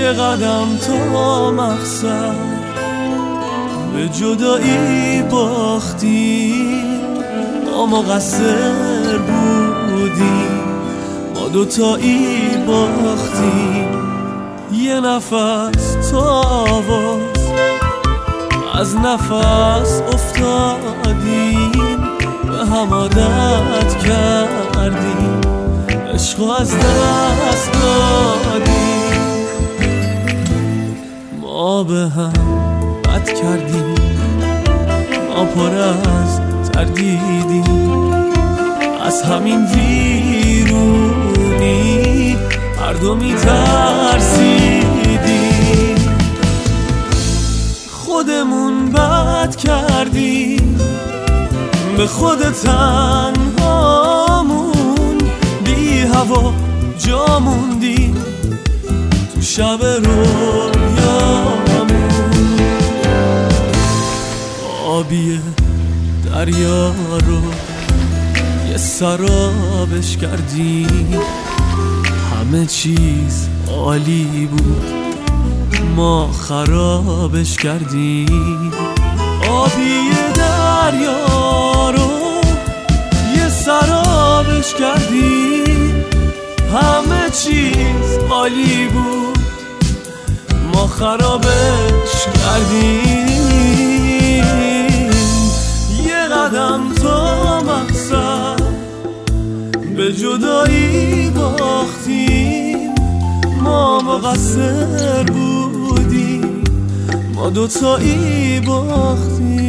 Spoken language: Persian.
یه قدم تا مقصد به جدایی باختیم، ما مقصر بودیم، ما دوتایی باختیم. یه نفس تا آواز از نفس افتادیم، به هم عادت کردیم، عشقو از دست دادیم. ما به هم بد کردیم، ما پر از تردیدیم، از همین ویرونی هر دو میترسیدیم. خودمون بد کردیم، به خود تنهامون بی هوا جا موندیم تو شب رویامون. آبی دریا رو یه سرابش کردیم، همه چیز عالی بود، ما خرابش کردیم. آبی دریا رو یه سرابش کردیم، همه چیز عالی بود، ما خرابش کردیم. یه قدم تا مقصد به جدایی باختیم، ما مقصر بودیم، ما دوتایی باختیم.